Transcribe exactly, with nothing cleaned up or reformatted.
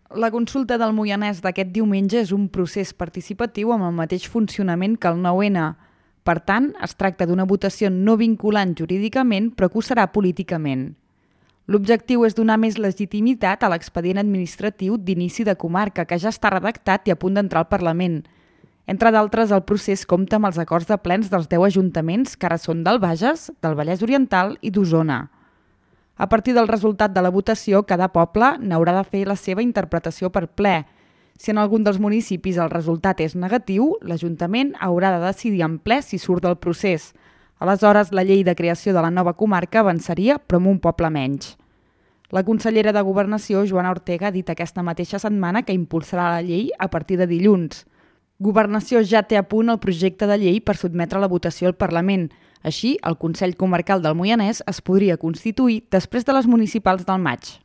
La consulta del Moianès d'aquest diumenge és un procés participatiu amb el mateix funcionament que el nou ene. Per tant, es tracta d'una votació no vinculant jurídicament, però que ho serà políticament. L'objectiu és donar més legitimitat a l'expedient administratiu d'inici de comarca, que ja està redactat i a punt d'entrar al Parlament. Entre d'altres, el procés compta amb els acords de plens dels deu ajuntaments que ara són del Bages, del Vallès Oriental i d'Osona. A partir del resultat de la votació, cada poble n'haurà de fer la seva interpretació per ple. Si en algun dels municipis el resultat és negatiu, l'Ajuntament haurà de decidir en ple si surt del procés. Aleshores, la llei de creació de la nova comarca avançaria, però amb un poble menys. La consellera de Governació, Joana Ortega, ha dit aquesta mateixa setmana que impulsarà la llei a partir de dilluns. Governació ja té a punt el projecte de llei per sotmetre la votació al Parlament. Així, el Consell Comarcal del Moianès es podria constituir després de les municipals del maig.